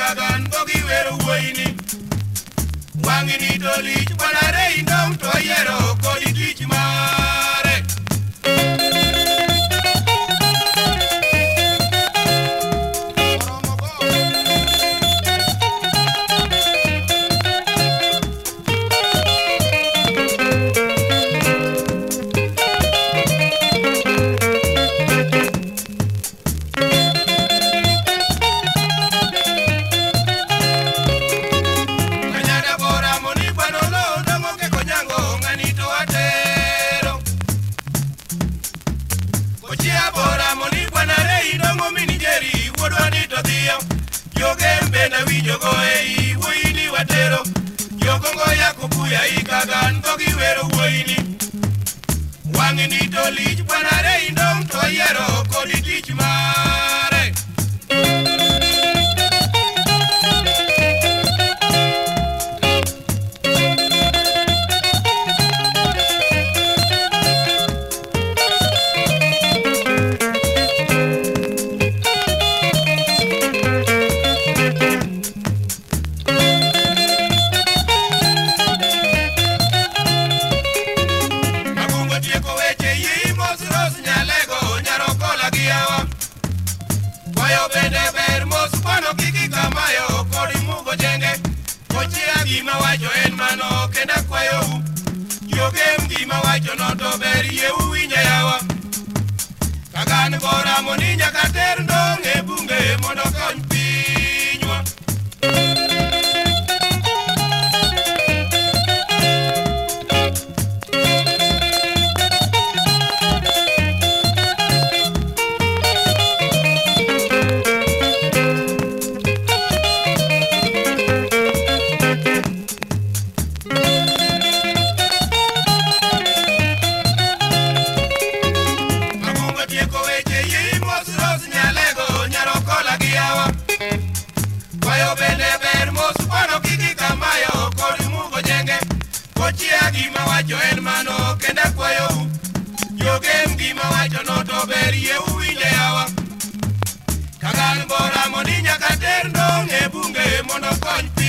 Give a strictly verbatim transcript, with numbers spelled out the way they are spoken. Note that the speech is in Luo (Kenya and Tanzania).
kagan bogi wero wuoyini wang'ini to lich kwanare indong to yiero kodi tich mare Yogembe na winjogo ei wuoyini watero Yogongo yako buya ikagan bogi wero wuoyini wang'ini to lich kwanare indong to yiero kodi tich mare Gima wacho en mano kenda kwayo Yogem gima wacho no to ber ye uwinja yawa Kagan bora moni nyaka ter ndong e bunge mondo kony pinywa Gima wacho en mano kenda kwayo Yogem gima wacho no to ber ye uwinja yawa Kagan bora moni nyaka ter ndong e bunge mondo kony